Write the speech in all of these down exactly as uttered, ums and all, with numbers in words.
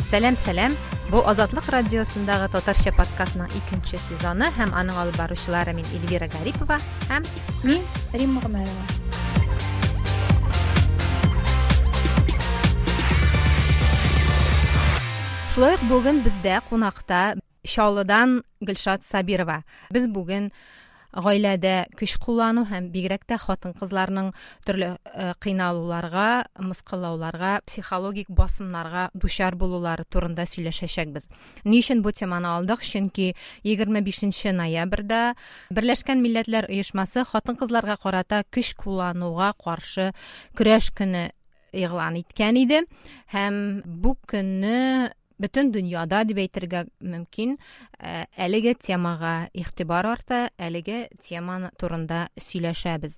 Сәлам-сәлам. Бу Азатлык радиосындагы татарча подкастның икенче сезоны һәм аның алып баручылары мин Эльвира Гарипова һәм мин Римма Гомәрова. Шулай ук бүген бездә кунакта Чаллыдан Гөлшат Сабирова. Без бүген гаиләдә көч куллану һәм бигрәк тә хатын-кызларның төрле кыйналуларга, мыскыллауларга, психологик басымнарга дучар булулары турында сөйләшәчәкбез. Ни өчен бу теманы алдык? Чөнки егерме бишенче ноябрьдә Берләшкән Милләтләр Оешмасы хатын-кызларга карата көч куллануга каршы көрәш көне игълан иткән иде һәм бу көнне бөтен дөньяда дип әйтергә мөмкин, әлеге темага игътибар арта, әлеге тема турында сөйләшәбез.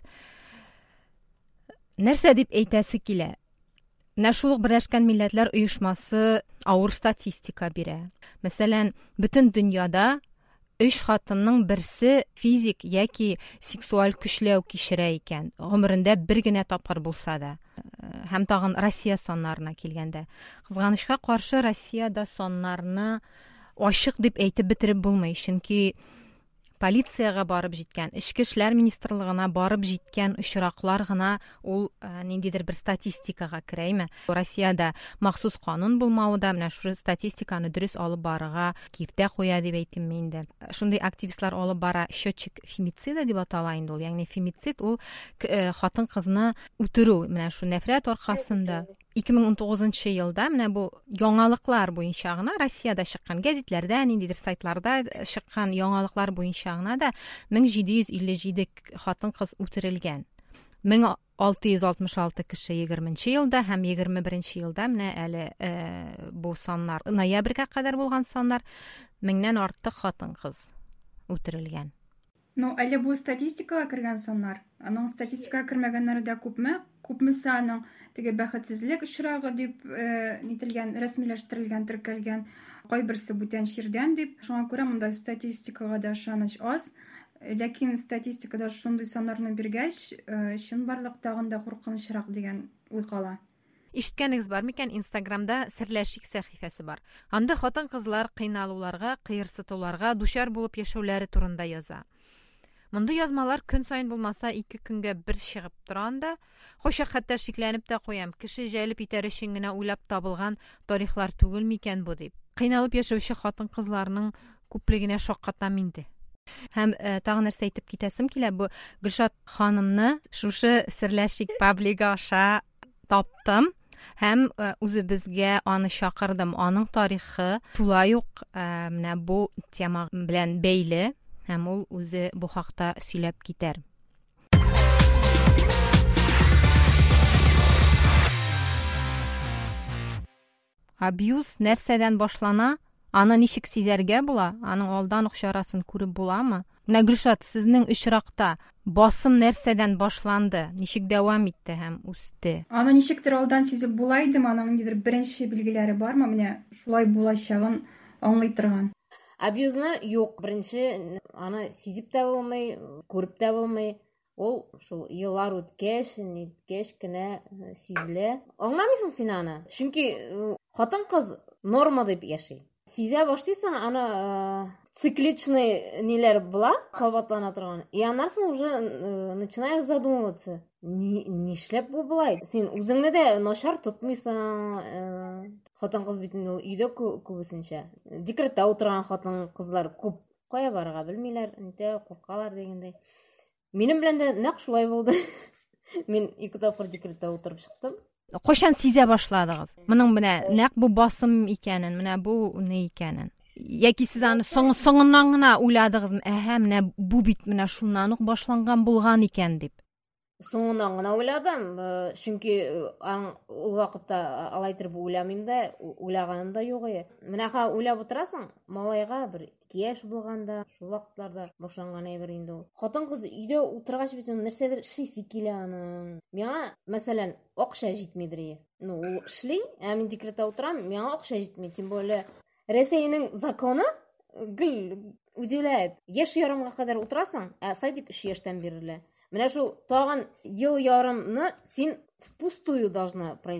Нәрсә дип әйтәсе килә? Менә шул Берләшкән Милләтләр Оешмасы авыр статистика бирә. Мәсәлән, бөтен дөньяда өч хатынның берсе физик яки сексуаль көчләү кичерә икән. Гомерендә бер генә тапкыр булса да. Һәм тагын Россия соннарына килгәндә. Кызганычка каршы Россиядә соннарны ачык дип әйтеп бетереп булмый, чөнки полицияга барып җиткән, Ичке эшләр министрлыгына барып җиткән очраклар гына ул ниндидер бер статистикага керәме? Россиядә махсус канун булмавы да менә шу статистиканы дөрес алып барырга киртә куя дип әйтим мин инде. Шундый активистлар алып бара счетчик фемицида дип атала инде ул. Ягъни фемицид ул хатын-кызны үтерү, менә шу нәфрәт аркасында. ике мең унтугызынчы елда менә бу яңалыклар буенча гына Россиядә чыккан гәзитләрдә, ниндидер сайтларда чыккан яңалыклар буенча гына да мең җиде йөз илле җиде хатын-кыз үтерелгән. мең алты йөз алтмыш алты кеше егерменче елда һәм егерме беренче елда менә әле э, бу саннар ноябрьгә кадәр булган саннар меңнән артык хатын-кыз үтерелгән. Ну, әле бу статистикага кергән саннар. Аның статистикага кермәгәннәре дә күпме? Күпмесе аның теге бәхетсезлек очрагы дип э, нителгән, рәсмиләштерелгән, теркәлгән, кайберсе бүтән чирдән дип. Шуңа күрә монда статистикага да ышаныч аз. Ләкин статистикада шундый саннарны биргәч, э, чынбарлык тагын да куркынычрак дигән уй кала. Ишеткәнегез бар микән? Инстаграмда серләшик сәхифәсе бар. Анда хатын-кызлар кыйналуларга, кыерсытуларга дучар булып яшәүләре турында яза. Монда язмалар көн сайын булмаса ике көнгә бер чыгып тора анда. Хойча хәтта шикләнеп тә куям. Кеше җәлеп итәр өчен генә уйлап табылган тарихлар түгел микән бу дип. Кыйналып яшәүче хатын-кызларның күплегенә шаккатам инде. Һәм э, тагын нәрсә әйтеп китәсем килә, бу Гөлшат ханымны шушы серләшик паблига аша таптым. Һәм үзебезгә аны чакырдым. Аның тарихы шулай ук э, менә бу тема белән бәйле. Һәм ул үзе бу хакта сөйләп китәр. Абьюз нәрсәдән башлана? Аны ничек сизәргә була? Аның алдан ук чарасын күреп буламы? Менә Гөлшат, сезнең очракта басым нәрсәдән башланды? Ничек дәвам итте һәм үсте? Аны ничектер алдан сизеп була идеме? Аның ниндидер беренче билгеләре бармы? Менә шулай булачагын аңлый торган. Абьюзны юк, беренче аны сизеп тә булмый, күреп тә булмый. Ул шул еллар үткәч, ниткәч кенә сизелә. Аңламыйсың син аны. Чөнки хатын-кыз норма дип яши. Сизә башлыйсың аны цикличный ниләр була, кабатлана торган. И аннан уже начинаешь задумываться. Нишләп бу булай? Син үзеңне дә начар тотмыйсың. Хатын-кыз бит өйдә күбесенчә. Декретта утырган хатын-кызлар күп. Кая барырга белмиләр, инде куркалар дигәндәй. Минем белән дә нәкъ шулай булды. Мин ике тапкыр декретта утырып чыктым. Кайчан сизә башладыгыз? Моның менә нәкъ бу басым икәнен, менә бу ни икәнен? Яки сез аны соңыннан гына уйладыгызмы? Әһә, менә бу бит менә шуннан ук башланган булган икән дип. Соңыннан гына уйладым, чөнки ул вакытта алай итеп уйламыйм да, уйлаганым да юк иде. Менә ха уйлап утырасың, малайга бер ике яшь булганда, шул вакытларда башланган әйбер инде ул. Хатын-кыз өйдә утыргач бит нәрсәдер эшлисе килә аның. Миңа, мәсәлән, акча җитмидер. Ну, ул эшли, ә мин декретта утырам, миңа акча җитми, тем более Рәсәйнең законы гел удивляет. Яшь ярымга кадәр утырасың, ә садик өч яшьтән бирелә. Менә шул тагын ел ярымны син впустую должна пройти.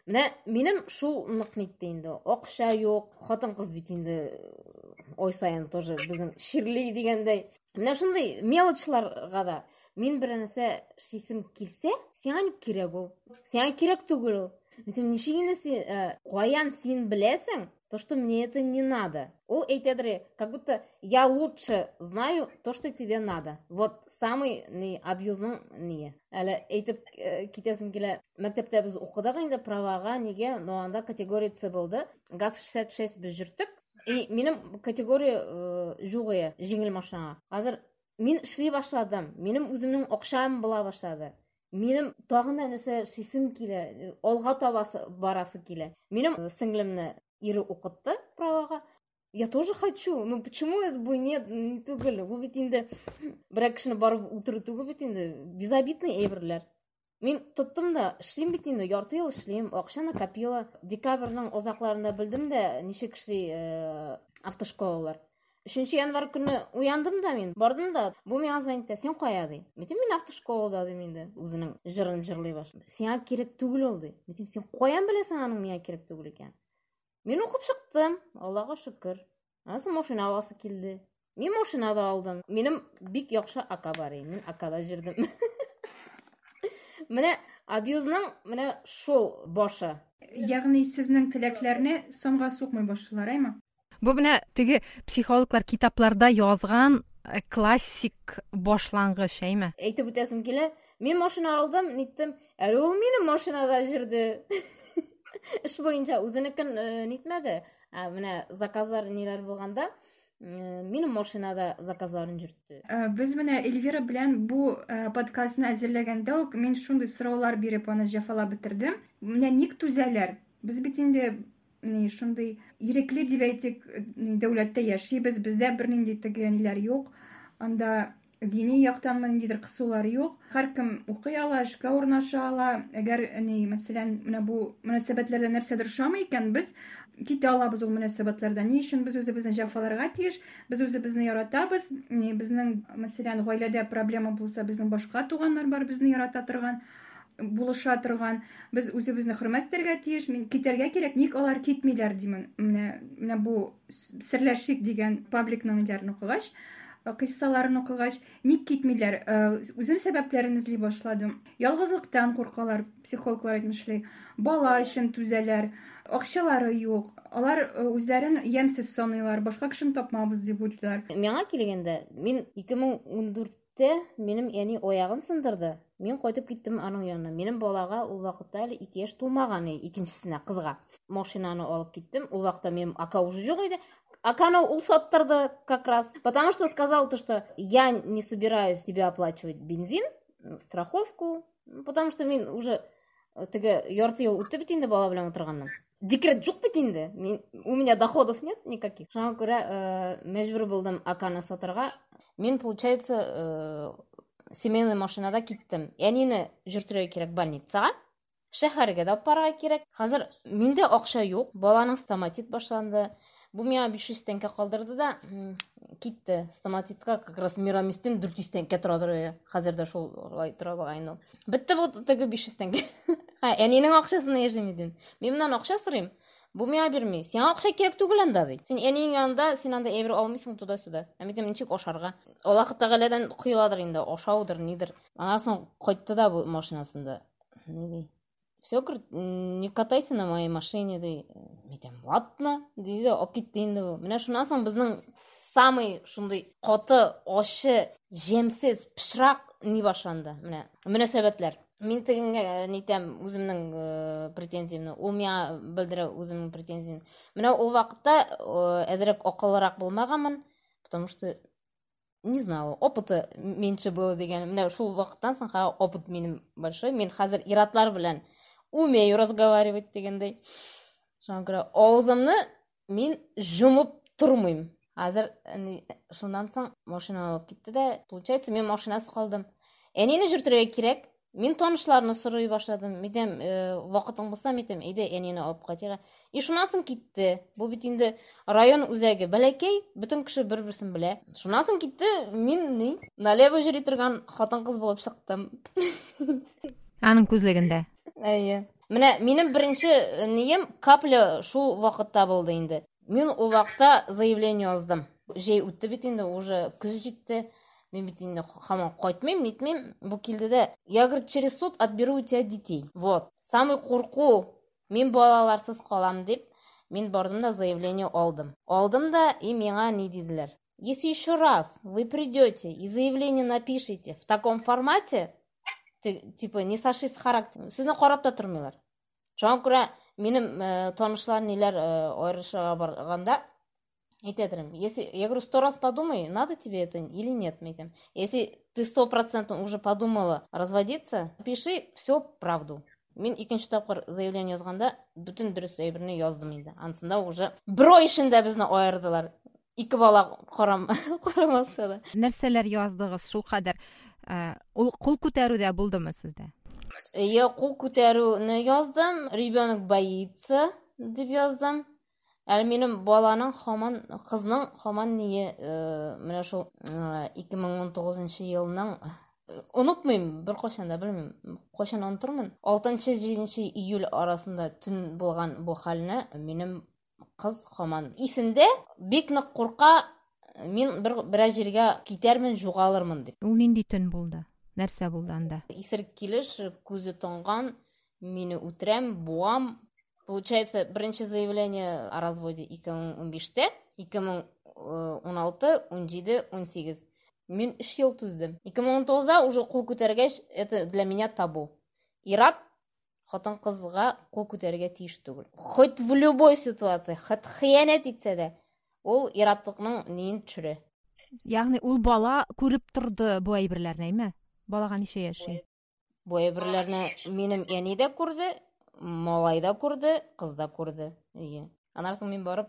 Менә минем шул нык нитте инде. Акча юк, хатын-кыз бит инде ой сайын тоже безнең ширлей дигәндәй. Менә шундый мелочларга да мин бер нәрсә шисем килсә, сиңа ни кирәк ул? Сиңа кирәк түгел ул. Битем ничек инде син каян син беләсең? То, что мне это не надо. Ул әйтәдер, как будто я лучше знаю то, что тебе надо. Вот самый не абьюзның не. Әле әйтеп китәсем килә. Мәктәптә без укыдык инде правага, неге, но анда категория С булды. ГАЗ шестьдесят шесть без жүртек. И минем категория жугыя, җиңел машина. Хәзер мин эшли башладым. Минем үземнең акчам була башлады. Минем тагын да нәрсә шисем килә, алга табасы барасы килә. Минем сеңлемне ире укытты правага. Я тоже хочу. Ну почему это бы нет, не түгел? Бу бит инде бер кешене барып утыру түгел бит инде. Безобидный әйберләр. Мин тоттым да, эшлим бит инде, ярты ел эшлим, акча накопила. Декабрьнең озакларында белдем дә, ничек эшли автошколалар. Өченче январь көнне уяндым да мин, бардым да, бу миңа звонит, сен кая ди? Митем мин автошколада дим инде, үзенең җырын җырлый башлады. Сиңа кирәк түгел ул ди. Митем сен каян беләсең аның миңа кирәк түгел икән? Мин укып чыктым, Аллага шөкер. Аны машина аласы килде. Мин машина да алдым. Минем бик яхшы ака бар иде. Мин акада җирдем. Менә абьюзның менә шул башы. Ягъни сезнең теләкләрне соңга сукмый башлар, әйме? Бу менә теге психологлар китапларда язган классик башлангыч, әйме? Әйтеп үтәсем килә. Мин машина алдым, ниттем. Әле ул минем машинада җирде. Эш буенча үзенекен нитмәде. Менә заказлар ниләр булганда, минем машинада заказларын җөртте. Без менә Эльвира белән бу подкастны әзерләгәндә үк мин шундый сораулар биреп аны җафалап бетердем. Менә ник түзәләр? Без бит инде ни шундый ирекле дип әйтик, дәүләттә яшибез, бездә бернинди тегенләр юк. Анда дини яктан ниндидер кысулар юк. Һәркем укый ала, эшкә урнаша ала. Әгәр ни, мәсәлән, менә бу мөнәсәбәтләрдә нәрсәдер шамый икән, без китә алабыз ул мөнәсәбәтләрдә. Ни өчен без үзебезне җафаларга тиеш? Без үзебезне яратабыз. Ни, безнең, мәсәлән, гаиләдә проблема булса, безнең башка туганнар бар, безне ярата торган, булыша торган. Без үзебезне хөрмәт итәргә тиеш. Мин китәргә кирәк, ник алар китмиләр димен. Менә менә бу серләшик дигән пабликның ниләрен укыгач, кыссаларын укыгач, ник китмиләр? Үзем сәбәпләрен эзли башладым. Ялгызлыктан куркалар, психологлар әйтмешли. Бала өчен түзәләр, акчалары юк. Алар үзләрен ямсыз саныйлар, башка кешене тапмабыз дип уйлыйлар. Миңа килгәндә, мин ике мең ундүрттә минем яни аягым сындырды. Мин кайтып киттем аның янына. Минем балага ул вакытта әле ике яшь тулмаган, икенчесенә кызга. Машинаны алып киттем. Ул вакытта минем ака уже юк иде. Аканы ул саттырды как раз, потому что сказал то, что я не собираюсь тебе оплачивать бензин, страховку, потому что мин уже теге ярты ел үтте бит инде бала белән утырганнан. Декрет юк бит инде. У меня доходов нет никаких. Шуңа күрә мәҗбүр булдым аканы сатырга. Мин, получается, семейный машинада киттем. Әнине җөртергә кирәк больницага. Шәһәргә дә парга кирәк. Хәзер миндә акча юк. Баланың стоматит башланды. Бу миңа биш йөз тәңкә калдырды да китте. Стоматитка как раз Мирамистен дүрт йөз тәңкә торады. Хәзер дә шулай тора багайны. Битте бу теге биш йөз тәңкә. Ха, әнинең акчасын яшемиден. Мин менән акча сорыйм. Бу миңа бирми. Сиңа акча кирәк түгел анда ди. Син әнинең янында, син анда әйбер алмыйсың туда-сюда. Ә мин ничек ашарга? Аллаһ Тәгаләдән кыйладыр инде, ашаудыр, нидер. Анасын кайтты да бу машинасында. Ни Все, не катайся на моей машине, ди. Митем, ладно, диде, окитте инде бу. Менә шуннан соң безнең самый шундый каты, ашы, җемсез, пишрак ни башланды. Менә мөнәсәбәтләр. Мин тегенгә нитәм үземнең претензиямне, ул миңа белдерә үземнең претензиямне. Менә ул вакытта әзрәк акыллырак булмаганмын, потому что не знала, опыты меньше было дигән. Менә шул вакыттан соң опыт минем большой. Мин хәзер иратлар белән умею разговаривать дигәндәй. Шуңа күрә авызымны мин җумып тормыйм. Хәзер шуннан соң машина алып китте дә, получается, мин машинасы калдым. Әнине җөртергә кирәк. Мин танышларны сорый башладым. Мидем вакытың булса, митем, әйдә әнине алып кайтыга. И шуннан соң китте. Бу бит инде район үзәге бәләкәй, бөтен кеше бер-берсен белә. Шуннан соң китте, мин ни налево йөри торган хатын-кыз булып чыктым. Аның күзлегендә. Әйе. Менә минем беренче нием капля шул вакытта булды инде. Мин ул вакытта заявление яздым. Җәй үтте бит инде, уже көз җитте. Мин бит инде һаман кайтмыйм, нитмим. Бу килде дә, я, говорит, через суд отберу у тебя детей. Вот. Самый курку, мин балаларсыз калам дип, мин бардым да заявление алдым. Алдым да, и миңа ни диделәр. Если еще раз вы придете и заявление напишите в таком формате, типа не сошлись с характером, сезне карап та тормыйлар. Шуңа күрә минем танышлар ниләр аерышырга барганда әйтәдерем. Если я говорю, сто раз подумай, надо тебе это или нет, мәйтәм. Если ты сто процентов уже подумала разводиться, пиши всю правду. Мин икенче тапкыр заявление язганда бүтән дөрес әйберне яздым инде. Ансында уже бер ай эчендә безне аердылар. Ике бала карам карамаса да. Нәрсәләр яздыгыз шул кадәр? Ул кул күтәрүдә булдымы сездә? Я кул күтәрүне яздым. Ребенок боится дип яздым. Әле минем баланың һаман кызның һаман ние менә шул ике мең ун тугызынчы елның онытмыйм, бер кайчан да белмим. Кайчан онытырмын. алтынчы-җиденче июль арасында төн булган бу хәлне минем кыз һаман исендә, бик нык курка, мин бер бераз җиргә китәрмен, югалырмын дип. Ул нинди төн булды? Нәрсә булды анда? Исерек килеш, күзе тонган, мине үтерәм, буам. Получается, беренче заявление о разводе ике мең унбиште, ике мең уналты, унҗиде, унсигез. Мин өч ел түздем. ике мең ун тугызда уже кул күтәргәч, это для меня табу. Ират хатын кызга кул күтәргә тиеш түгел. Хоть в любой ситуации, хоть хыянат итсә дә, ул иратлыкның нин төшерә. Ягъни ул бала күреп торды бу әйберләрне, әйме? Балага ничә яши? Бу әйберләрне минем әни дә күрде, малай да күрде, кыз да күрде. Ие. Аннан соң мин барып,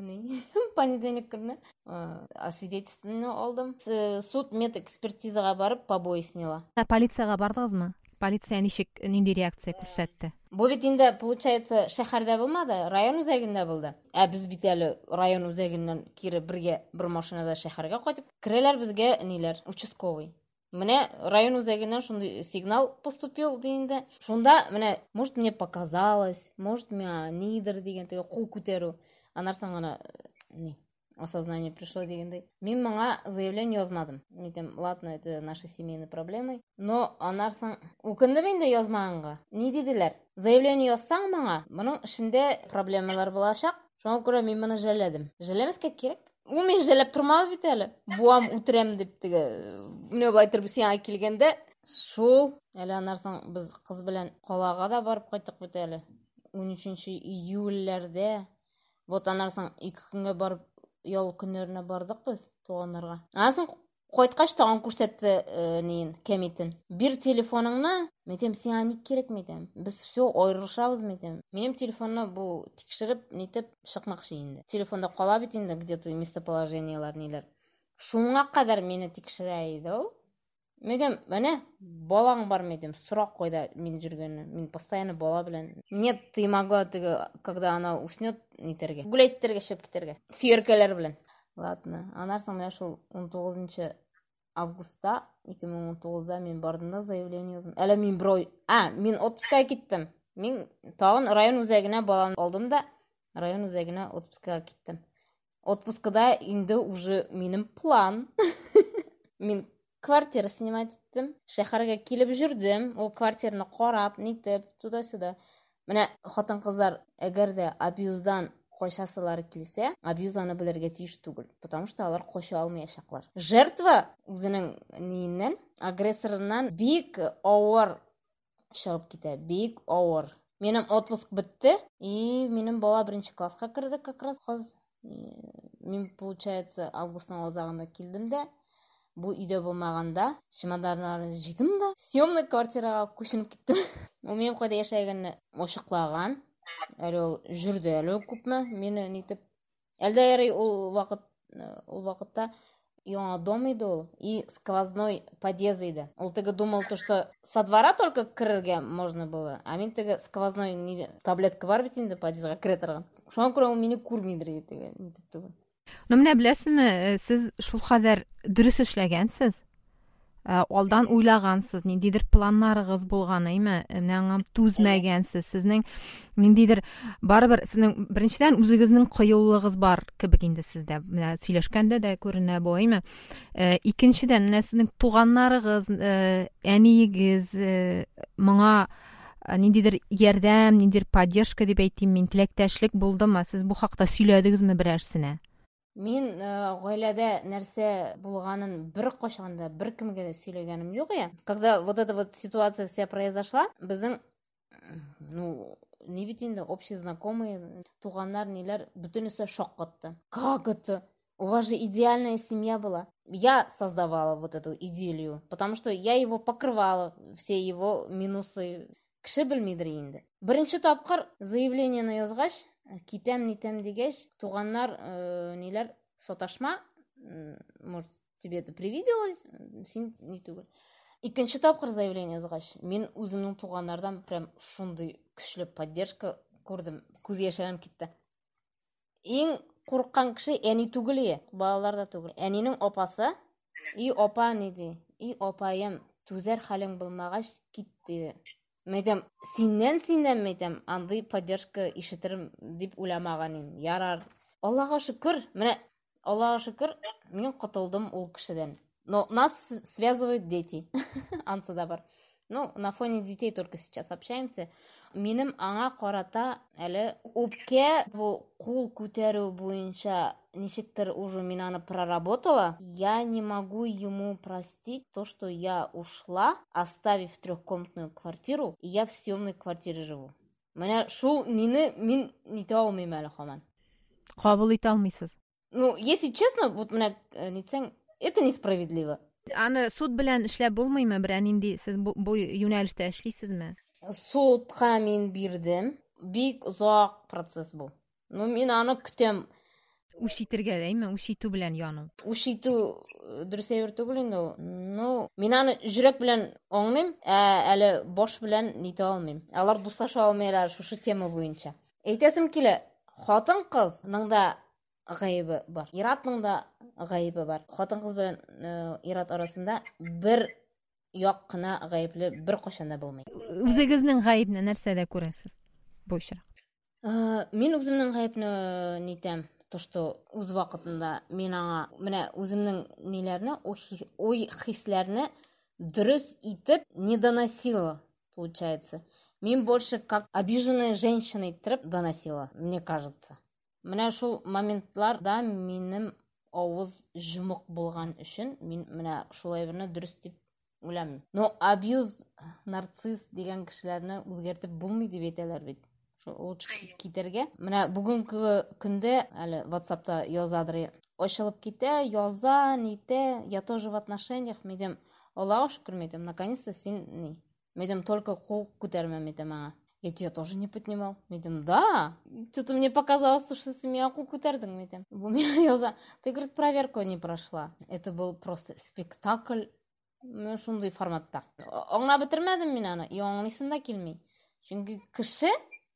понедельник көнне освидетельствование алдым. Суд медэкспертизага барып побои сняла. Полицияга бардыгызмы? Полиция ничек, нинди реакция күрсәтте? Бу бит инде, получается, шәһәрдә булмады, район үзәгендә булды. Ә без бит әле район үзәгеннән кире бергә бер машинада шәһәргә кайтып, керәләр безгә ниләр, участковый. Менә район үзәгеннән шундый сигнал поступил дигәндә, шунда менә, может, мне показалось, может, миңа нидер дигән теге кул күтәрү. Аннан соң гына ни осознание пришло дигәндәй. Мин моңа заявление язмадым. Мин ладно, это наши семейные проблемы, но аннан соң үкендем инде язмаганга. Ни диделәр? Заявление язсаң моңа, моның эчендә проблемалар булачак. Шуңа күрә мин моны жәлләдем. Жәлләмәскә кирәк. Ул мин жәлләп тормады бит әле. Буам үтерәм дип теге. Менә булай торып сиңа килгәндә, шул әле аннан соң без кыз белән калага да барып кайттык бит әле. ун өченче июльләрдә. Вот аннан соң ике көнгә барып ял көннәренә бардык без туганнарга. Аннан соң кайткач тагын күрсәтте нин, кемитен. Бир телефоныңны, мәйтәм, сиңа ник кирәк мәйтәм. Без все аерышабыз мәйтәм. Минем телефонны бу тикшереп, нитеп чыкмакчы инде. Телефонда кала бит инде где-то местоположениелар ниләр. Шуңа кадәр мине тикшерә иде ул. Мәйтәм, менә балаң бар мәйтәм, сорак кайда мин жүргәнне. Мин постоянно бала белән. Нет, ты могла теге, когда она уснет, нитәргә. Гуләйтергә, чыгып китәргә. Сөйәркәләр белән. Ладно. Аннан соң менә шул он тугызынчы августта ике мең ун тугызда мин бардым да заявление яздым. Әле мин бер а, мин отпускка киттем. Мин тагын район үзәгенә баланы алдым да район үзәгенә отпускка киттем. Отпускада инде уже минем план. Мин квартира снимать иттем. Шәһәргә килеп жүрдем. Ул квартираны карап, нитеп, туда-сюда. Менә хатын-кызлар әгәр дә абьюздан кайшасылары килсә, абьюз аны белергә тиеш түгел, потому что алар кайша алмаячаклар. Жертва үзенең ниеннән, агрессорыннан бик авыр чыгып китә, бик авыр. Минем отпуск бетте, и минем бала беренче класска керде как раз кыз. Мин, получается, августның азагында килдем дә, бу өйдә булмаганда, чемоданнарны җыйдым да, съемный квартирага күченеп киттем. Ул минем кайда яшәгәнне ошыклаган. Әле ул жүрде, әле күпме, мине нитеп. Әлдә ярый ул вакыт, ул вакытта яңа дом иде ул, и сквозной подъезд иде. Ул теге думал, то, что со двора только керергә можно было, а мин теге сквозной таблетка бар бит инде подъездга керә торган. Шуңа күрә ул мине күрмидер иде, нитеп түгел. Но менә беләсезме, сез шул кадәр дөрес эшләгәнсез. алдан уйлагансыз, ниндидер планнарыгыз булган, әйме? Менә аңа түзмәгәнсез. Сезнең ниндидер барыбер сезнең беренчедән үзегезнең кыюлыгыз бар кебек инде сездә. Менә сөйләшкәндә дә күренә бу, әйме? Икенчедән, менә сезнең туганнарыгыз, әниегез моңа ниндидер ярдәм, ниндидер поддержка дип әйтим мин, теләктәшлек булдымы? Сез бу хакта сөйләдегезме берәрсенә? Мин гаиләдә нәрсә булганын бер кашанда бер кемгә дә сөйләгәнем юк я. Когда вот эта вот ситуация вся произошла, безнең, ну, не бит инде общий знакомые, туганнар, ниләр, бөтенесе шок катты. Как это? У вас же идеальная семья была. Я создавала вот эту идиллию, потому что я его покрывала, все его минусы. Кеше белмидер инде. Беренче тапкыр заявлениене язгач, китәм нитәм дигәч, туганнар, ниләр, саташма, может, тебе это привиделось, син ни түгел. Икенче тапкыр заявление язгач, мин үземнең туганнардан прям шундый көчле поддержка күрдем, күз яшьләрем китте. Иң курыккан кеше әни түгел, балалар да түгел. Әнинең апасы, и апа ни ди? И апаем, түзәр хәлең булмагач китте. Мәйтәм, синнән синнән мәйтәм, андый поддержка ишетерим дип уйламаган идем. Ярар. Аллага шөкер, менә Аллага шөкер, мин котылдым ул кешедән. Но нас связывают дети. Ансы да бар. Ну, на фоне детей только сейчас общаемся. Минем аңа карата әле үпкә бу кул күтәрү буенча ничектер уже мин аны проработала. Я не могу ему простить то, что я ушла, оставив трехкомнатную квартиру, и я в съемной квартире живу. Менә шул мине мин нитә алмыйм әле һаман. Кабул итә алмыйсыз. Ну, если честно, вот менә нитсәң, это несправедливо. Аны суд белән эшләп булмыймы? Берәр нинди сез бу юнәлештә эшлисезме? Судка мин бирдем. Бик озак процесс бу. Ну, мин аны көтәм. Үш итергә дәйме? Үш итү белән яну. Үш итү дөрес әйбер түгел инде. Ну, мин аны жүрәк белән аңлыйм, ә әле баш белән нитә алмыйм. Алар дуслаша алмыйлар шушы тема буенча. Әйтәсем килә, хатын-кызның да гаебе бар. Иратның да гаебе бар. Хатын-кыз белән ират арасында бер як кына гаепле бер кашанда булмый. Үзегезнең гаебне нәрсәдә күрәсез? Бу очрак. Мин үземнең гаепне нитәм, то что үз вакытында мин аңа менә үземнең ниләрне, ой хисләрне дөрес итеп не доносила, получается. Мин больше как обиженная женщина итеп доносила, мне кажется. Менә шул моментларда минем авыз җумык булган өчен мин менә шулай берне дөрес дип уйламыйм. Но абьюз, нарцисс дигән кешеләрне үзгәртеп булмый дип әйтәләр бит. Шул лучше китәргә. Менә бүгенге көндә әле WhatsApp'та язадыр. Ачылып китә, яза, нитә, я тоже в отношениях, медем. Аллаһу шөкер, медем. Наконец-то син ни. Медем только кул күтәрмә медем аңа. Я тебя тоже не поднимал. Медем, да. Что-то мне показалось, что ты меня кул күтәрдең, медем. У меня яза. Ты, говорит, проверку не прошла. Это был просто спектакль. Мен шундый форматта. Аңлап бетермәдем мин аны. И аңлыйсың да килми. Чөнки кеше,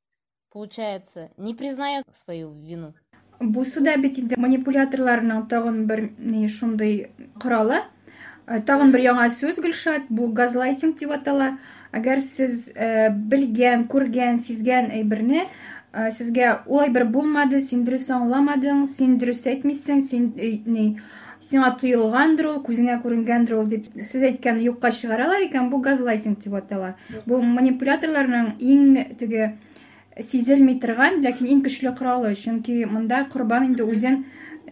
получается, не признает свою вину. Бусы да бит инде манипуляторларның тагын бер ни шундый коралы. Тагын бер яңа сүз Гөлшат, бу газлайтинг дип атала. Әгәр сез белгән, күргән, сизгән әйберне сезгә улай бер булмады, син дөрес аңламадың, син дөрес әйтмисең, син ни сиңа тоелгандыр ул, күзеңә күренгәндер ул дип сез әйткәнне юкка чыгаралар икән, бу газлайтинг дип атала. Бу манипуляторларның иң теге сизелми торган, ләкин иң көчле коралы, чөнки монда корбан инде үзен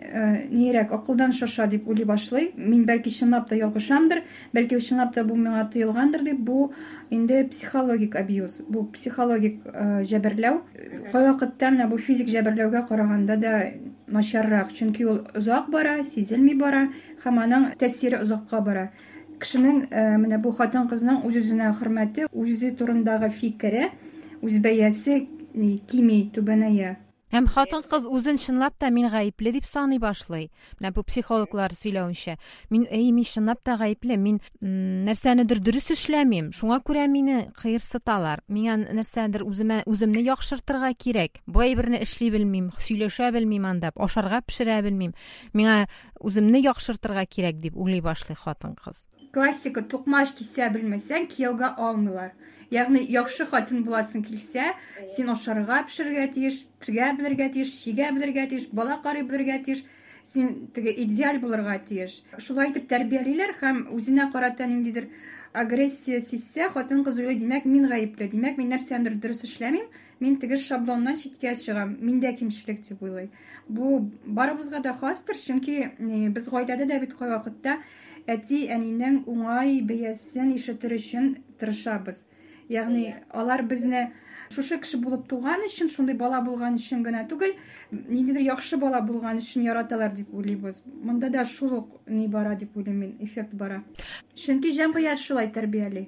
нирәк акылдан шаша дип уйлый башлый. Мин бәлки чынлап та ялгышамдыр, бәлки чынлап та бу миңа тоелгандыр дип, бу инде психологик абьюз, бу психологик җәберләү. Кайвакытта менә бу физик җәберләүгә караганда да начаррак, чөнки ул озак бара, сизелми бара, һәм аның тәэсире озакка бара. Кешенең менә бу хатын-кызның үз-үзенә хөрмәте, үзе турындагы фикере, үз бәясе кими түбәнәя. Һәм хатын-кыз үзен чынлап та мин гаепле дип саный башлый. Менә бу психологлар сөйләүенчә, мин әй мин чынлап та гаепле, мин нәрсәнедер дөрес эшләмим. Шуңа күрә мине кыерсыталар. Миңа нәрсәдер үземә үземне яхшыртырга кирәк. Бу әйберне эшли белмим, сөйләшә белмим анда, ашарга пешерә белмим. Миңа үземне яхшыртырга кирәк дип уйлый башлый хатын-кыз. классика тукмаш кисә белмәсәң, кияүгә алмыйлар. Ягъни яхшы хатын буласың килсә, син ашарга пешерергә тиеш, тиргә белергә тиеш, чигә белергә тиеш, бала карый белергә тиеш. Син теге идеаль булырга тиеш. Шулай итеп тәрбиялиләр һәм үзенә карата ниндидер агрессия сизсә, хатын кыз уйлый, димәк, мин гаепле, димәк, мин нәрсәдер дөрес эшләмим, мин теге шаблоннан читкә чыгам, миндә кимчелек дип уйлый. Бу барыбызга да хастыр, чөнки без гаиләдә дә бит кайвакытта әти, әнинең уңай бәясен ишетер өчен тырышабыз. Ягъни алар безне шушы кеше булып туган өчен, шундый бала булган өчен генә түгел, ниндидер яхшы бала булган өчен яраталар дип уйлыйбыз. Монда да шул ук ни бара дип уйлыйм мин, эффект бара. Чөнки җәмгыять шулай тәрбияли.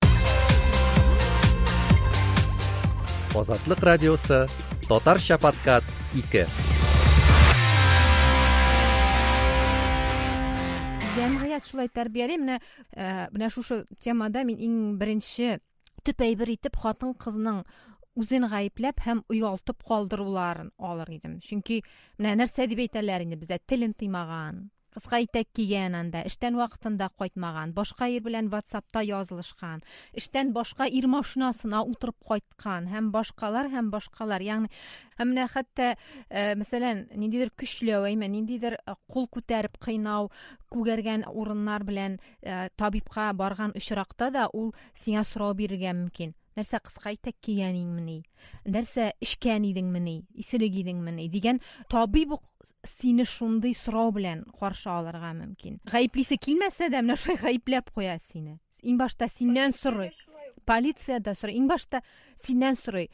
Азатлык радиосы, Татарча подкаст ике. Җәмгыять шулай тәрбияли. Менә менә шушы темада мин иң беренче төп әйбер итеп хатын-кызның үзен гаепләп һәм уялтып калдыруларын алыр идем. Чөнки менә нәрсә дип әйтәләр инде бездә, телен тыймаган, кыска итәк кигән анда, эштән вакытында кайтмаган, башка ир белән WhatsApp'та язылышкан, эштән башка ир машинасына утырып кайткан һәм башкалар һәм башкалар. Ягъни менә хәтта мәсәлән, ниндидер көчләү, әйме ниндидер кул күтәреп кыйнау, күгәргән урыннар белән табибка барган очракта да ул сиңа сорау бирергә мөмкин. Нәрсә кыска итәк кигәнеңмени? Нәрсә эшкән идеңмени? Исерек идеңмени? Дигән табиб сине шундый сорау белән каршы алырга мөмкин. Гаеплисе килмәсә дә, менә шулай гаепләп куя сине. Иң башта синнән сорый. Полициядә сорый. Иң башта синнән сорый.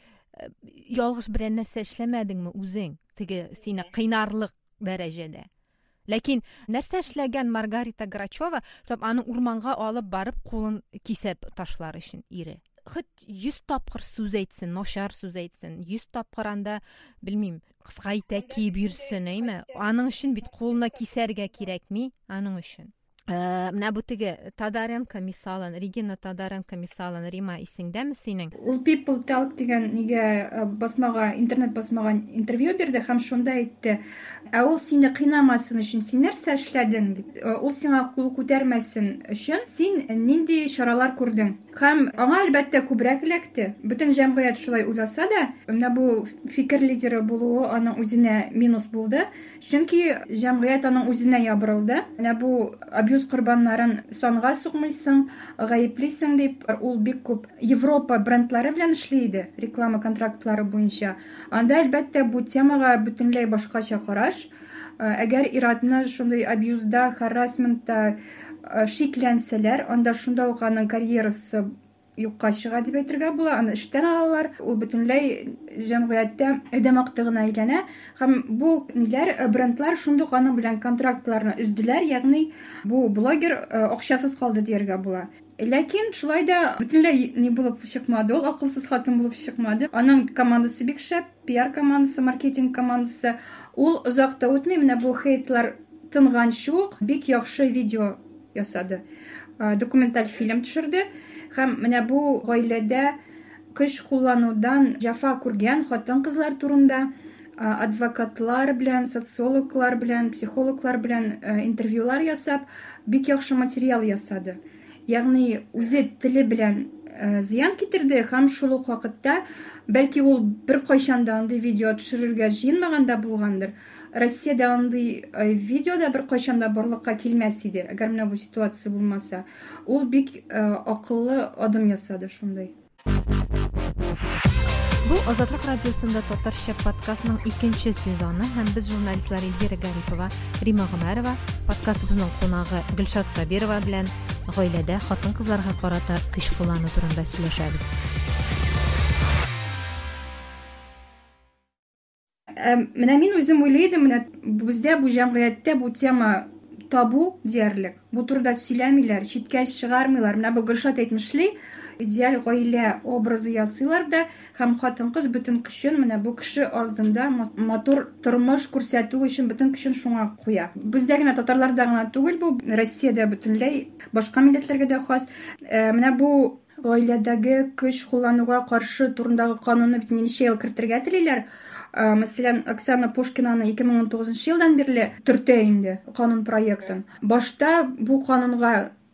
Ялгыш берәр нәрсә эшләмәдеңме үзең? Теге сине кыйнарлык дәрәҗәдә. Ләкин нәрсә эшләгән Маргарита Грачева, чтоб аны урманга алып барып кулын кисеп ташлар өчен ире. Хит йөз тапкыр сүз әйтсен, начар сүз әйтсен, йөз тапкыр анда, белмим, кыска итәк киеп йөрсен, әйме? Аның өчен бит кулына кисәргә кирәкми, аның өчен. Менә бу теге Тодоренко мисалын, Регина Тодоренко мисалын, Рима, исеңдәме синең? Ул People Talk дигән нигә басмага, интернет басмага интервью бирде һәм шунда әйтте. Ә ул сине кыйнамасын өчен син нәрсә эшләдең дип, ул сиңа кул күтәрмәсен өчен син нинди чаралар күрдең? Һәм аңа әлбәттә күбрәк эләкте. Бөтен җәмгыять шулай уйласа да, менә бу фикер лидеры булуы аның үзенә минус булды. Чөнки җәмгыять аның үзенә ябырылды. Менә бу абьюз корбаннарын санга сукмыйсың, гаеплисең дип, ул бик күп Европа брендлары белән эшләйде, реклама контрактлары буенча. Анда әлбәттә бу темага бөтенләй башкача караш. Әгәр иратны шундый абьюзда, харассментта шикләнсәләр, анда шунда ук аның карьерасы юкка чыга дип әйтергә була. Аны эштән алалар, ул бөтенләй җәмгыятьтә әдәм актыгына әйләнә. Һәм бу ниләр, брендлар шундый ук аның белән контрактларны өздиләр, ягъни бу блогер акчасыз калды дияргә була. Ләкин шулай да бөтенләй ни булып чыкмады, ул акылсыз хатын булып чыкмады. Аның командасы бик шәп, пиар командасы, маркетинг командасы. Ул озакта үтми, менә бу хейтлар тынганчы ук бик яхшы видео ясады. Документаль фильм төшерде. Һәм менә бу гаиләдә көч кулланудан җәфа күргән хатын-кызлар турында адвокатлар белән, социологлар белән, психологлар белән интервьюлар ясап, бик яхшы материал ясады. Ягъни үзе теле белән зыян китерде һәм шул ук вакытта, бәлки ул бер кайчан да андый видео төшерергә җыенмаганда булгандыр. Россиядә андый видео да бер кайчан да барлыкка килмәс иде, әгәр менә бу ситуация булмаса. Ул бик акыллы адым ясады шундай. Бу Азатлык радиосында Татарча подкастның икенче сезоны һәм без журналистлар Эльвира Гарипова, Рима Гомәрова, подкастыбызның кунагы Гөлшат Сабирова белән гаиләдә хатын-кызларга карата көч куллану турында сөйләшәбез. Менә мин үзем уйлыйдым, менә бездә бу җәмгыятьтә бу тема табу диярлек. Бу турыда сөйләмиләр, читкә чыгармыйлар. Менә бу Гөлшат әйтмешли, идеаль гаилә образы ясыйлар да, һәм хатын-кыз бөтен көчен менә бу кеше алдында матур тормыш күрсәтү өчен бөтен көчен шуңа куя. Бездә генә татарларда гына түгел, бу Россиядә бөтенләй башка милләтләргә дә хас. Менә бу гаиләдәге көч куллануга каршы турындагы канунны бит ничә ел кертергә телиләр. Мәсәлән, Оксана Пушкинаны ике мең унтугызынчы елдан бирле төртә инде канун проектын. Башта бу канунга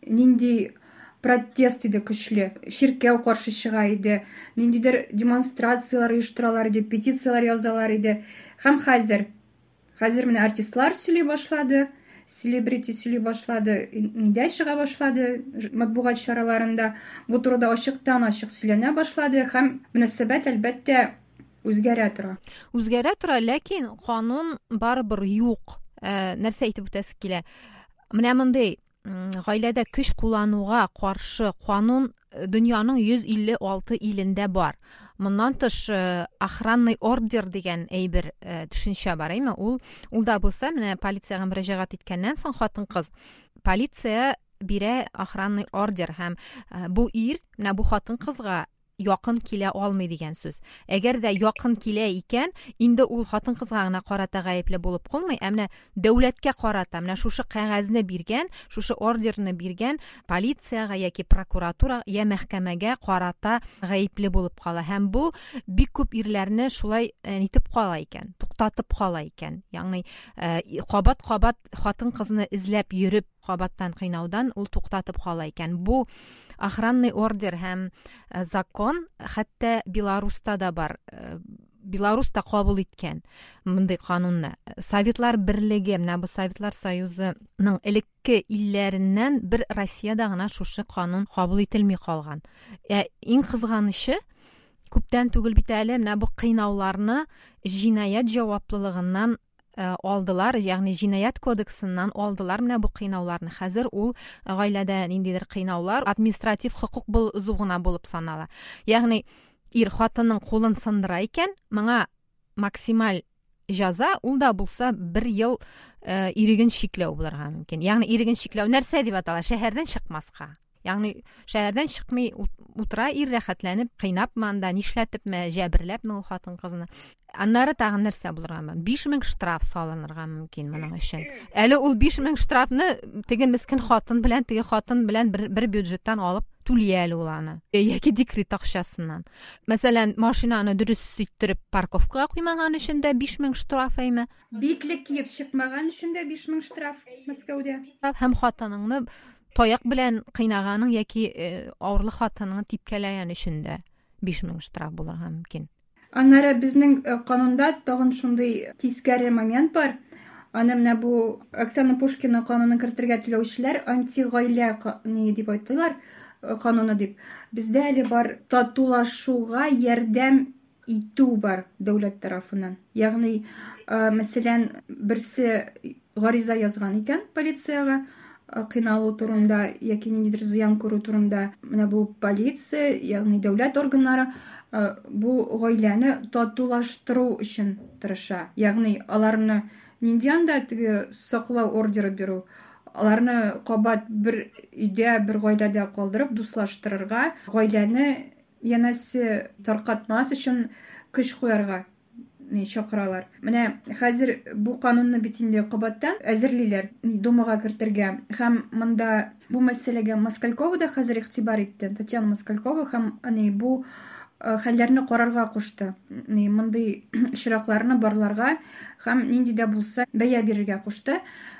нинди протест иде көчле, ширкәү каршы чыга иде, ниндидер демонстрациялар оештыралар иде, петициялар язалар иде. Һәм хәзер, хәзер менә артистлар сөйли башлады, селебрити сөйли башлады, нидә чыга башлады, матбугат чараларында бу турыда ачыктан ачык сөйләнә башлады һәм мөнәсәбәт әлбәттә үзгәрә тора. Үзгәрә тора, ләкин канун барыбер юк. Нәрсә әйтеп үтәсе килә? Менә мондый гаиләдә көч куллануга каршы канун дөньяның йөз илле алты илендә бар. Моннан тыш охранный ордер дигән әйбер төшенчә бар, әйме? Ул ул да булса, менә полициягә мөрәҗәгать иткәннән соң хатын-кыз полиция бирә охранный ордер һәм бу ир менә бу хатын-кызга якын килә алмый дигән сүз. Әгәр дә якын килә икән, инде ул хатын-кызга гына карата гаепле булып калмый, ә менә дәүләткә карата, менә шушы кагазны биргән, шушы ордерны биргән полицияга яки прокуратура я мәхкәмәгә карата гаепле булып кала. Һәм бу бик күп ирләрне шулай нитеп кала икән, туктатып кала икән. Ягъни кабат-кабат хатын-кызны эзләп йөреп, кабаттан кыйнаудан ул туктатып кала икән. Бу охранный ордер һәм закон хәтта Беларуста да бар. Беларуста кабул иткән мондый канунны. Советлар берлеге, менә бу Советлар Союзының элекке илләреннән бер Россиядә гына шушы канун кабул ителми калган. Иң кызганышы, күптән түгел бит әле менә бу кыйнауларны җинаят җаваплылыгыннан алдылар, ягъни җинаят кодексыннан алдылар менә бу кыйнауларны. Хәзер ул гаиләдә ниндидер кыйнаулар административ хукук бузу гына булып санала. Ягъни ир хатынның кулын сындыра икән, моңа максималь җәза ул да булса бер ел иреген чикләү булырга мөмкин. Ягъни иреген чикләү нәрсә дип атала? Шәһәрдән чыкмаска. Ягъни шәһәрдән чыкмый утыра, ир рәхәтләнеп, кыйнапмы анда, нишләтепме, җәберләпме ул хатын-кызны. Аннары тагын нәрсә булырга мөмкин? биш мең штраф салынырга мөмкин моның өчен. Әле ул биш мең штрафны теге мескен хатын белән, теге хатын белән бер, бер бюджеттан алып түли әле ул аны. Яки декрет акчасыннан. Мәсәлән, машинаны дөрес ситтереп парковкага куймаган өчен дә биш мең штраф әйме? Битлек киеп чыкмаган өчен дә биш мең штраф Мәскәүдә. Һәм хатыныңны таяк белән кыйнаганың яки авырлы хатыныңны типкәләгән өчен дә биш мең штраф булырга мөмкин. Аннары безнең канунда тагын шундый тискәре момент бар. Аны менә бу Оксана Пушкина канунын кертергә теләүчеләр антигаилә ни дип айталар, кануны дип. Бездә әле бар татулашуга ярдәм итү бар дәүләт тарафыннан. Ягъни, мәсәлән, берсе гариза язган икән полицияга, кыйналу турында яки ниндидер зыян күрү турында. Менә бу полиция, ягъни дәүләт органнары бу гаиләне татулаштыру өчен тырыша. Ягъни аларны нинди анда теге саклау ордеры бирү, аларны кабат бер өйдә, бер гаиләдә калдырып дуслаштырырга, гаиләне янәсе таркатмас өчен көч куярга ни чакыралар. Менә хәзер бу канунны бит инде кабаттан әзерлиләр, Думага кертергә. Һәм монда бу мәсьәләгә Москалькова да хәзер игътибар итте. Татьяна Москалькова һәм аны бу хәлләрне карарга кушты. Мондый очракларны барларга һәм нинди дә булса бәя бирергә кушты.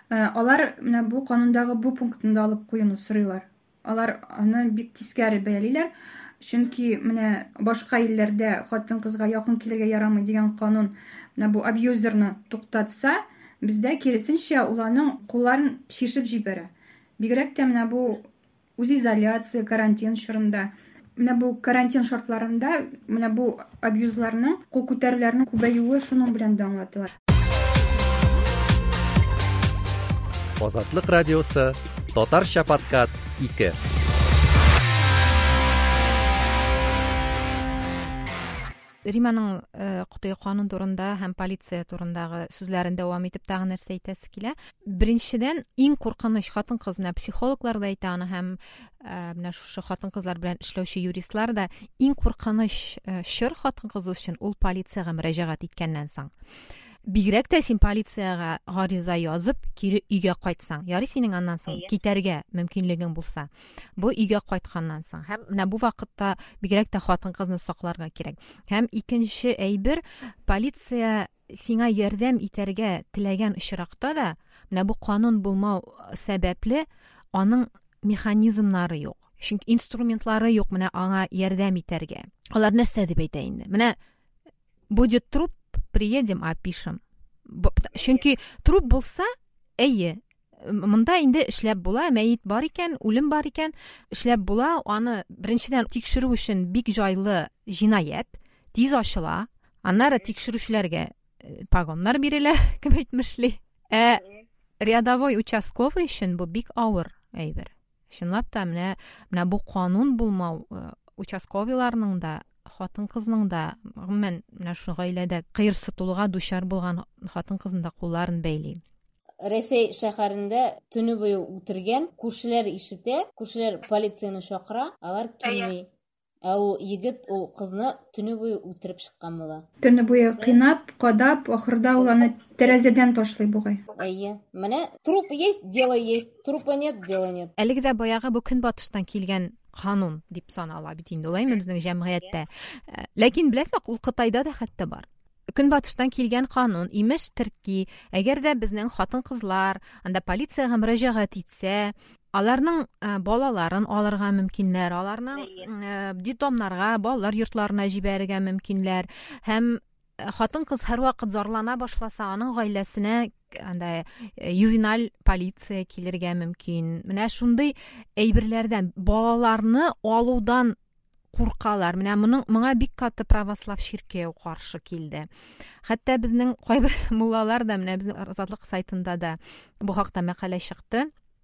Алар менә бу канундагы бу пунктында алып куюны сорыйлар. Алар аны бик тискәре бәялиләр. Чөнки менә башка илләрдә хатын-кызга якын килергә ярамый дигән канун менә бу абьюзерны туктатса, бездә киресенчә уларның кулларын шишеп җибәрә. Бигрәк тә менә бу үз изоляция, карантин чорында, менә бу карантин шартларында менә бу абьюзларның, кул күтәрүләрнең күбәюе шуның белән дә аңлатыла. Азатлык радиосы, Татарча подкаст ике. Риманың Кытай канун турында һәм полиция турындагы сүзләрен дәвам итеп тагын нәрсә әйтәсе килә. Беренчедән, иң куркыныч хатын-кызны психологлар да әйтә аны һәм менә шушы хатын-кызлар белән эшләүче юристлар да иң куркыныч чор хатын-кыз өчен ул полициягә мөрәҗәгать иткәннән соң. Бигрәк тә син полициягә гариза язып, кире өйгә кайтсаң, ярый синең аннан соң китәргә мөмкинлегең булса, бу өйгә кайтканнан соң, һәм менә бу вакытта бигрәк тә хатын-кызны сакларга кирәк. Һәм икенче әйбер, полиция сиңа ярдәм итәргә теләгән очракта да, менә бу канун булмау сәбәпле, аның механизмнары юк. Чөнки инструментлары юк менә аңа ярдәм итәргә. Алар нәрсә дип әйтә инде? Менә будет труп, приедем, опишем. Чөнки труп булса, әйе, монда инде эшләп була, мәйет бар икән, үлем бар икән, эшләп була, аны беренчедән тикшерү өчен бик җайлы җинаять, тиз ачыла, аннары тикшерүчеләргә погоннар бирелә, кем әйтмешли. Ә рядовой участковый өчен бу бик авыр әйбер. Чынлап та менә менә бу канун булмау участковыйларның да, хатын-кызның да, гомумән менә шу гаиләдә кыерсытылуга дучар булган хатын-кызның да кулларын бәйли. Рәсәй шәһәрендә төне буе үтергән, күршеләр ишетә, күршеләр полицияны чакыра, алар килми. Ә ул егет ул кызны төне буе үтереп чыккан була. Төне буе кыйнап, кадап, ахырда ул аны тәрәзәдән ташлый бугай. Әйе. Менә труп есть, дело есть, трупа нет, дела нет. Әлеге дә баягы бу көнбатыштан килгән канун дип санала бит инде, улаймы безнең җәмгыятьтә. Ләкин беләсезме, ул Кытайда да хәтта бар. Көнбатыштан килгән канун, имеш терки, әгәр дә безнең хатын-кызлар анда полициягә мөрәҗәгать итсә, аларның балаларын алырга мөмкинләр, аларның детдомнарга, балалар йортларына җибәрергә мөмкинләр, һәм хатын-кыз һәрвакыт зарлана башласа, аның гаиләсенә анда ювеналь полиция килергә мөмкин. Менә шундый әйберләрдән балаларны алудан куркалар. Менә моның моңа бик каты православ ширкәү каршы килде. Хәтта безнең кайбер муллалар да менә безнең Азатлык сайтында да бу хакта мәкалә чыкты.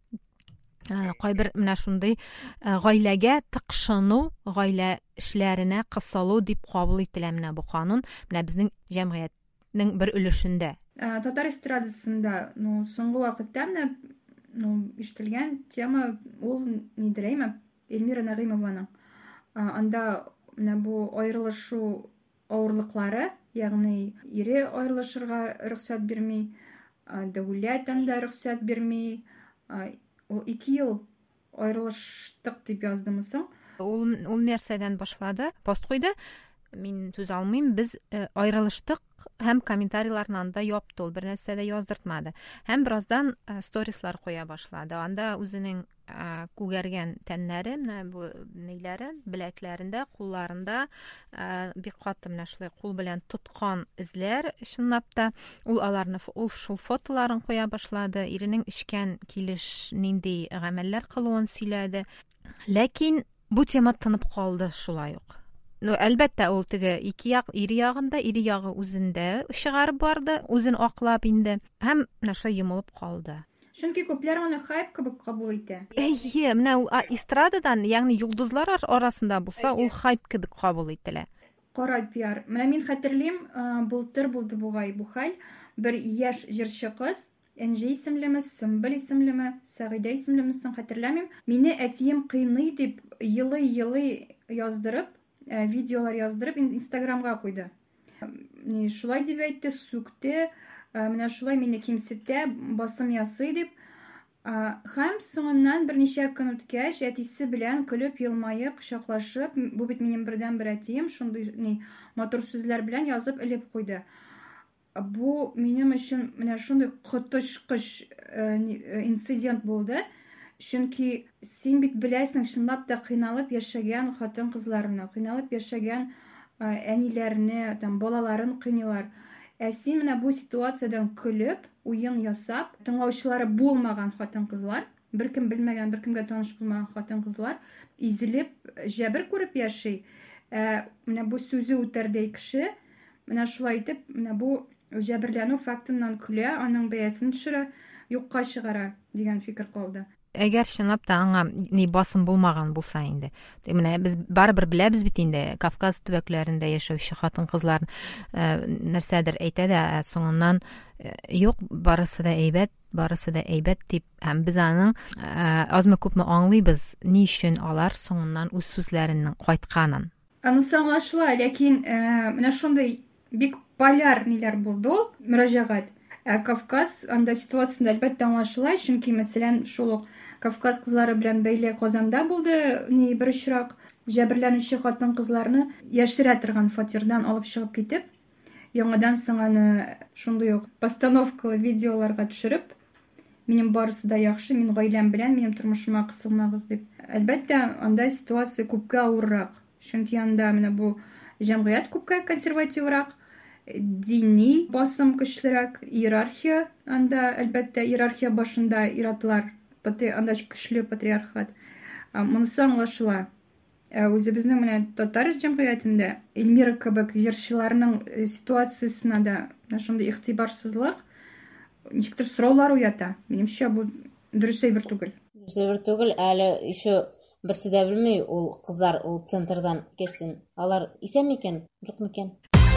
Кайбер менә шундый гаиләгә тыкшыну, гаилә эшләренә кысылу дип кабул ителә менә бу канун. Менә безнең җәмгыятьнең бер өлешендә. Татар эстрадасында, ну, соңгы вакытта менә, ну, ишетелгән тема ул нидер әйме? Эльмира Нагыймованың. Анда менә бу аерылышу авырлыклары, ягъни ире аерылышырга рөхсәт бирми, дәүләт анда рөхсәт бирми. Ул ике ел аерылыштык дип яздымы соң? Ул ул нәрсәдән башлады? Пост куйды. Мин сүз алмыйм, без аерылыштык һәм комментарийларны анда япты, ул бер нәрсә дә яздыртмады. Һәм бераздан сторислар куя башлады. Анда үзенең күгәргән тәннәре, менә бу ниләре, беләкләрендә, кулларында бик каты менә шулай кул белән тоткан эзләр, чынлап та ул аларны ул шул фотоларын куя башлады, иренең эчкән килеш нинди гамәлләр кылуын сөйләде. Ләкин бу тема тынып калды шулай ук. Ну, әлбәттә, ул теге ике як, ире ягында, ире ягы үзендә чыгарып барды, үзен аклап инде, һәм менә шулай йомылып калды. Чөнки күпләр аны хайп кебек кабул итә. Әйе, менә ул эстрададан, ягъни йолдызлар арасында булса, ул хайп кебек кабул ителә. Кара пиар. Менә мин хәтерлим, былтыр булды бугай бу хәл. Бер яшь җырчы кыз, Энҗе исемлеме, Сөмбел исемлеме, Сәгыйдә исемлеме, хәтерләмим. Мине әтием кыйный дип йылы-йылы яздырып, видеолар яздырып Инстаграмга куйды. Ни шулай дип әйтте, сүкте, менә шулай мине кимсетә, басым ясый дип. Һәм соңыннан берничә көн үткәч, әтисе белән көлеп, елмаеп, кочаклашып, бу бит минем бердән-бер әтием, шундый ни матур сүзләр белән язып элеп куйды. Бу минем өчен менә шундый коточкыч инцидент булды. Чөнки син бит беләсең, чынлап та кыйналып яшәгән хатын-кызларны, кыйналып яшәгән әниләрне, там балаларын кыйнылар. Ә син менә бу ситуациядән көлеп, уен ясап, тыңлаучылары булмаган хатын-кызлар, беркем белмәгән, беркемгә таныш булмаган хатын-кызлар изелеп, җәбер күреп яши. Менә бу сүзе үтәрдәй кеше, менә шулай итеп, менә бу җәберләнү фактыннан көлә, аның бәясен төшерә, юкка чыгара дигән фикер калды. Әгәр чынлап та аңа ни басым булмаган булса инде. Менә без барыбер беләбез бит инде, Кавказ төбәкләрендә яшәүче хатын-кызлар нәрсәдер әйтә дә, соңыннан юк, барысы да әйбәт, барысы да әйбәт дип, һәм без аның азмы күпме аңлыйбыз, ни өчен алар соңыннан үз сүзләреннән кайтканын. Анысы аңлашыла, ләкин менә шундый бик поляр ниләр булды ул, мөрәҗәгать. Кавказ анда ситуациясында әлбәттә аңлашыла, чөнки мәсәлән шул ук Кавказ кызлары белән бәйле Казанда булды, ни бер очрак, җәберләнүче хатын-кызларны яшерә торган фатирдан алып чыгып китеп, яңадан соң аны шундый ук постановкалы видеоларга төшереп, минем барысы да яхшы, мин гаиләм белән, минем тормышыма кысылмагыз дип. Әлбәттә, анда ситуация күпкә авыррак. Чөнки анда менә бу җәмгыять күпкә консервативрак, дини басым көчлерәк, иерархия анда, әлбәттә, иерархия башында ир-атлар, анда көчле патриархат. Монысы аңлашыла. Үзебезнең менә татар җәмгыятендә Эльмира кебек җырчыларның ситуациясенә дә шундый игътибарсызлык ничектер сораулар уята. Минемчә, бу дөрес әйбер түгел. Дөрес әйбер түгел, әле еще берсе дә белмәй, ул кызлар ул центрдан кештен. Алар исән микән, юк микән?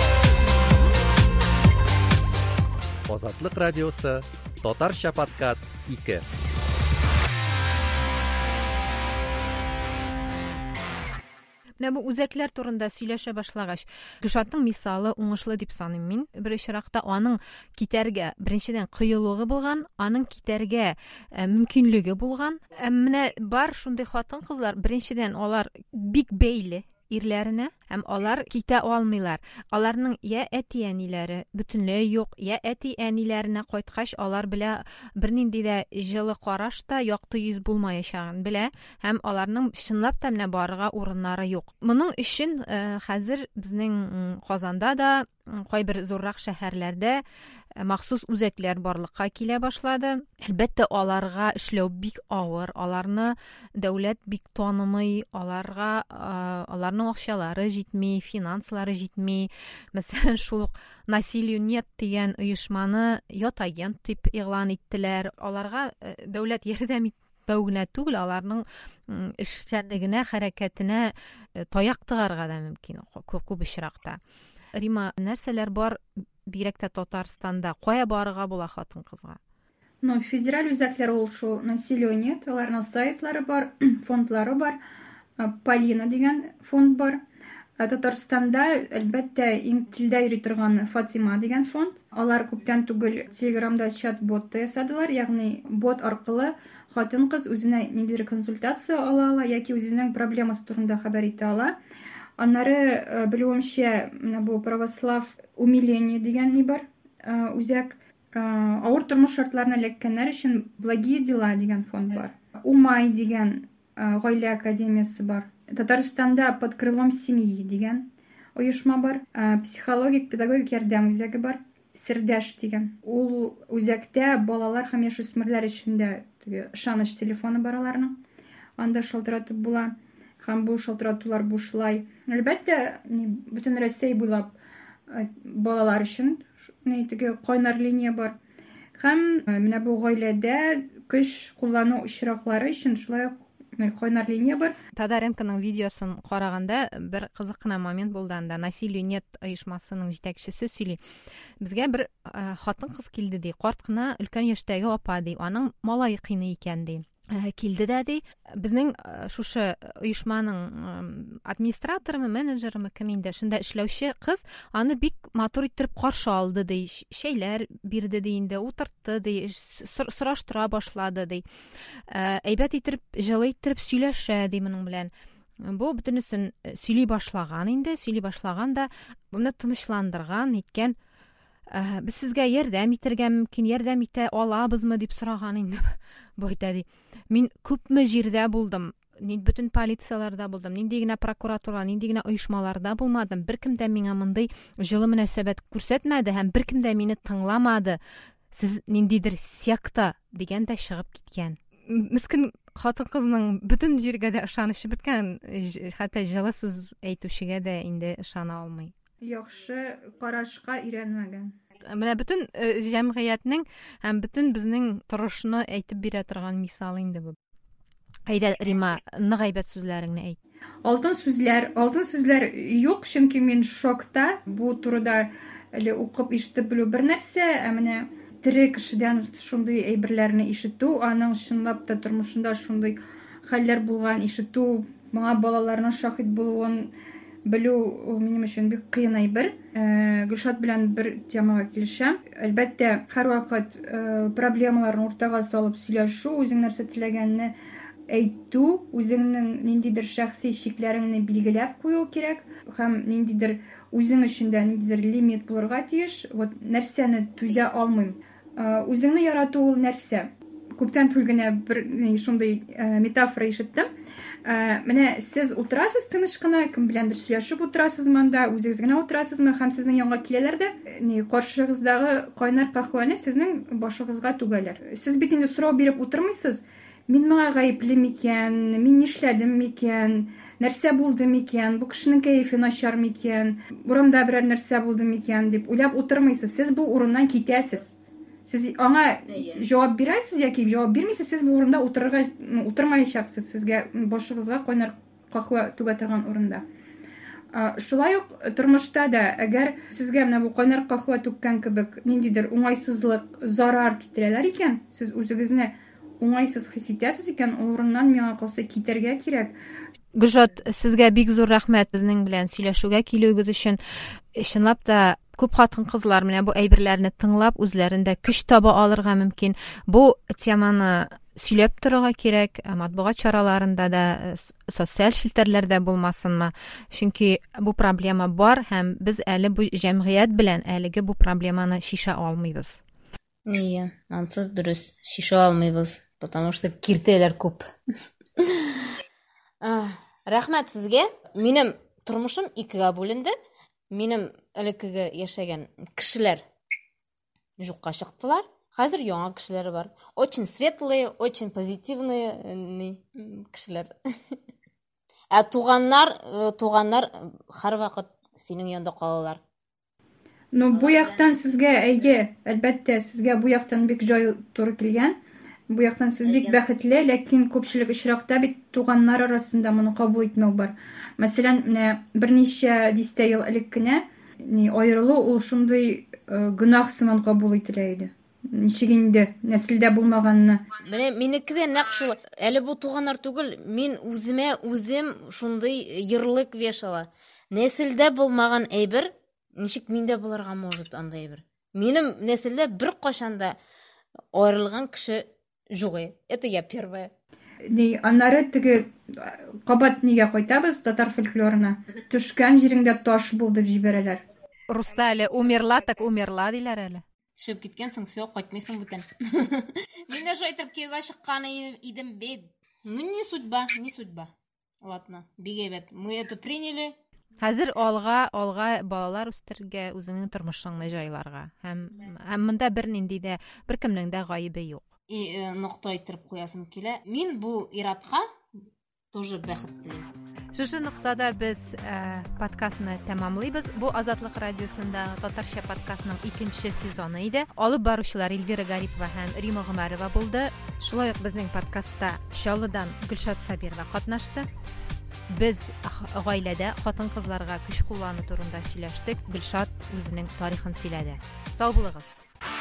Азатлык радиосы, Татарча подкаст ике. Менә бу үзәкләр турында сөйләшә башлагач, Гөлшатның мисалы уңышлы дип саныйм мин. Бер очракта аның китәргә беренчедән кыюлыгы булган, аның китәргә мөмкинлеге булган. Менә бар шундый хатын-кызлар, беренчедән алар бик бәйле ирләренә, һәм алар китә алмыйлар. Аларның я әти-әниләре бөтенләй юк, я әти-әниләренә кайткач, алар белә бернинди дә җылы караш та, якты йөз булмаячагын белә, һәм аларның чынлап та менә барырга урыннары юк. Моның өчен хәзер безнең Казанда да, кайбер зуррак шәһәрләрдә махсус үзәкләр барлыкка килә башлады. Әлбәттә, аларга эшләү бик авыр, аларны дәүләт бик танымый, аларга аларның акчалары җитми, финанслары җитми. Мәсәлән, шул насилию нет дигән оешманы ятагент дип игълан иттеләр. Аларга дәүләт ярдәм итмәүгенә түгел, аларның эшчәнлегенә, хәрәкәтенә таяк тыгарга да мөмкин күп очракта. Рима, нәрсәләр бар бигрәк тә Татарстанда? Кая барырга була хатын-кызга? Ну, федераль үзәкләр ул шул насилию нет, аларның сайтлары бар, фондлары бар. Полина дигән фонд бар. Татарстанда, әлбәттә, иң телдә йөри торган Фатима дигән фонд. Алар күптән түгел Телеграмда чат-бот ясадылар, ягъни бот аркылы хатын-кыз үзенә ниндидер консультация ала ала яки үзенең проблемасы турында хәбәр итә ала. Аннары белүемчә, менә бу православ умиление дигән ни бар. Үзәк авыр тормыш шартларына эләккәннәр өчен благие дела дигән фонд бар. Умай дигән гаилә академиясе бар. Татарстанда под крылом семьи дигән оешма бар. Психологик педагогик ярдәм үзәге бар. Сердәш дигән. Ул үзәктә балалар һәм яшүсмерләр өчен дә ышаныч телефоны бар аларның. Анда шалтыратып була. Һәм бу шалтыратулар бушлай. Әлбәттә, бөтен Россия буйлап балалар өчен теге кайнар линия бар. Һәм менә бу гаиләдә көч куллану очраклары өчен шулай кайнар линия бар. Тодоренконың видеосын караганда бер кызык кына момент булды анда. Насилию нет оешмасының җитәкчесе сөйли. Безгә бер хатын-кыз килде ди. Карт кына өлкән яшьтәге апа ди. Аның малае кыйный икән ди. Килде дә ди. Безнең шушы оешманың администраторы, менеджеры, кем инде, шунда эшләүче кыз аны бик матур иттереп каршы алды ди. Шәйләр бирде ди инде, утыртты ди, сораштыра башлады ди. Әйбәт иттереп, җылы иттереп сөйләшә ди моның белән. Бу бөтенесен сөйли башлаган инде, сөйли башлаган да моны тынычландырган, иткән. Без сезгә ярдәм итәргә мөмкин, ярдәм итә алабызмы дип сораган инде. Бу әйтә ди. Мин күпме җирдә булдым, бөтен полицияларда булдым, нинди генә прокуратура, нинди генә оешмаларда булмадым. Беркем дә миңа мондый җылы мөнәсәбәт күрсәтмәде һәм беркем дә мине тыңламады. Сез ниндидер секта дигән дә чыгып киткән. Мискин хатын-кызның бөтен җиргә дә ышанышы беткән, хәтта җылы сүз әйтүчегә дә инде ышана алмый. Яхшы карашка өйрәнмәгән. Менә бөтен җәмгыятьнең һәм бөтен безнең торышны әйтеп бирә торган мисал инде бу. Әйдә, Рима, нык әйбәт сүзләреңне әйт. Алтын сүзләр, алтын сүзләр юк, чөнки мин шокта. Бу турыда әле укып ишетеп белү бер нәрсә, ә менә тере кешедән шундый әйберләрне ишетү, аның чынлап та тормышында шундый хәлләр булган ишетү, моңа балаларның шаһит булуын белү минем өчен бик кыен әйбер. Гөлшат белән бер темага килешәм. Әлбәттә, һәрвакыт проблемаларны уртага салып сөйләшү, үзең нәрсә теләгәнне әйтү, үзеңнең ниндидер шәхси шикләреңне билгеләп кую кирәк, һәм ниндидер үзең өчен дә ниндидер лимит булырга тиеш. Вот нәрсәне түзә алмыйм. Үзеңне ярату ул нәрсә? күптән түгел генә бер шундый метафора ишеттем. Менә сез утырасыз тыныч кына, кем беләндер сөйләшеп утырасыз монда, үзегез генә утырасызмы һәм сезнең янга киләләр дә, ни каршыгыздагы кайнар каһвәне сезнең башыгызга түгәләр. Сез бит инде сорау биреп утырмыйсыз. Мин моңа гаепле микән, мин нишләдем микән, нәрсә булды микән, бу кешенең кәефе начар микән, урамда берәр нәрсә булды микән дип уйлап утырмыйсыз. Сез бу урыннан китәсез. Сез аңа җавап бирәсез яки җавап бирмисез, сез бу урында утырырга утырмаячаксыз. Сезгә башыгызга кайнар каһвә түгә торган урында. Шулай ук тормышта да, әгәр сезгә менә бу кайнар каһвә түккән кебек ниндидер уңайсызлык, зарар китерәләр икән, сез үзегезне уңайсыз хис итәсез икән, урыннан миңа калса китәргә кирәк. Гөлшат, сезгә бик зур рәхмәт безнең белән сөйләшүгә килүегез өчен. Чынлап та күп хатын-кызлар менә бу әйберләрне тыңлап үзләрендә көч таба алырга мөмкин. Бу теманы сөйләп торырга кирәк, матбугат чараларында да, социаль челтәрләрдә булмасынмы? Чөнки бу проблема бар һәм без әле бу җәмгыять белән әлеге бу проблеманы шиша алмыйбыз. Ие, ансыз дөрес, шиша алмыйбыз, потому что киртәләр күп. Рәхмәт сезгә. Минем тормышым икегә бүленде. Минем элеккегә яшәгән кешеләр юкка чыктылар. Хәзер яңа кешеләр бар. Очень светлые, очень позитивные кешеләр. Ә туганнар, туганнар һәр вакыт синең янда калалар. Ну, бу яктан сезгә әйе, әлбәттә, сезгә бу яктан бик җай туры килгән. Бу яктан сез бик бәхетле, ләкин күпчелек очракта бит туганнар арасында моны кабул итмәү бар. Мәсәлән, менә берничә дистә ел элек кенә ни аерылу ул шундый гөнаһ сыман кабул ителә иде. Ничек инде нәселдә булмаганны. Менә минекедә нәкъ шул. Әле бу туганнар түгел, мин үземә үзем шундый йырлык вешала. Нәселдә булмаган әйбер, ничек миндә булырга может андай әйбер. Минем нәселдә бер кашанда аерылган кеше югы. Это я первая. Ни аннары теге кабат нигә кайтабыз татар фольклорына. Төшкән җиреңдә таш булды дип җибәрәләр. Руста әле умерла, так умерла диләр әле. Төшеп киткәнсең, все, кайтмыйсың бүтән. Мин дә шулай итеп кияүгә чыккан идем бит. Ну не судьба, не судьба. Ладно, бик әйбәт. Мы это приняли. Хәзер алга, алга балалар үстергә, үзеңнең тормышыңны җайларга. Һәм һәм монда бер нинди дә беркемнең дә гаебе юк. И нокта итеп куясым килә. Мин бу иратка тоже бәхет телим. Шушы ноктада без подкастны тәмамлыйбыз. Бу Азатлык радиосында татарча подкастның икенче сезоны иде. Алып баручылар Эльвира Гарипова һәм Рима Гомәрова булды. Шулай ук безнең подкастта Чаллыдан Гөлшат Сабирова катнашты. Без гаиләдә хатын-кызларга көч куллану турында сөйләштек. Гөлшат үзенең тарихын сөйләде. Сау булыгыз.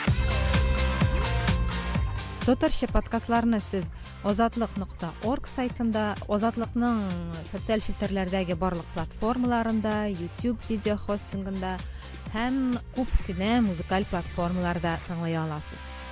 Татарча подкастларны сез азатлык нокта орг сайтында, Азатлыкның социаль челтәрләрдәге барлык платформаларында, YouTube видео хостингында һәм күп кенә музыкаль платформаларда тыңлый аласыз.